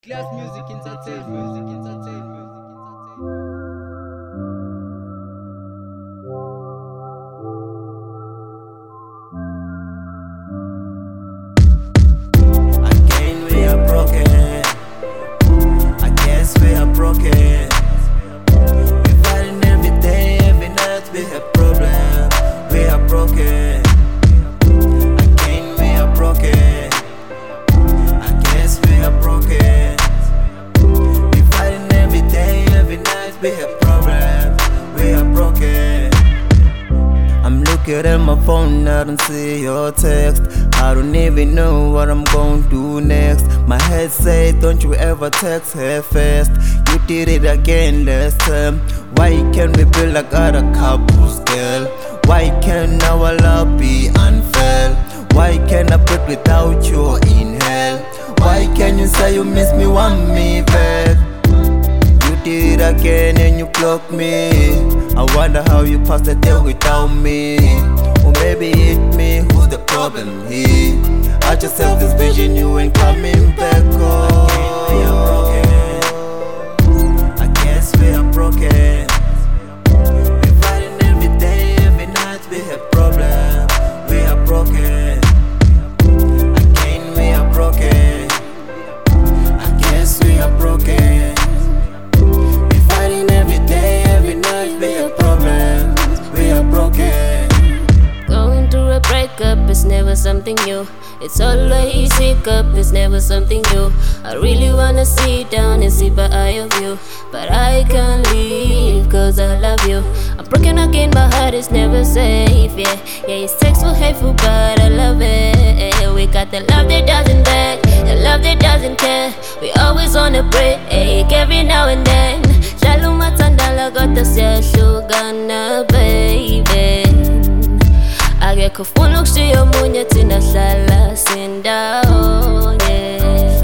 Class music entertain, music entertain, music entertain. Again we are broken. I guess we are broken. We fighting every day, every night we have problems. We are broken. Again we are broken. I guess we are broken. We fighting every day, every night we have problems. We are broken. I'm looking at my phone, I don't see your text. I don't even know what I'm gonna do next. My head say, don't you ever text her fast. You did it again last time. Why can't we be like other couples, girl? Why can't our love be unfair? Why can't I breathe without you in hell? Why can't you say you miss me, want me back? You did it again and you blocked me. I wonder how you passed the day without me. Or maybe it's me who's the problem here. I just have this vision, you ain't coming back. Oh, we are broken. I guess we are broken. We're fighting every day, every night we have problems. We are broken. Again we are broken. I guess we are broken. We're fighting every day, every night we have problems. We are broken. Going through a breakup is never something new. It's always hiccup, it's never something new. I really wanna sit down and see my eye of you, but I can't leave cause I love you. I'm broken again, my heart is never safe, yeah. Yeah, it's sexual, hateful, but I love it. We got the love that doesn't beg, the love that doesn't care. We always on a break, every now and then. Shalom matandala got the siyashugana, baby. Akekho funa ukushiya omunye thina hlala sindawonye.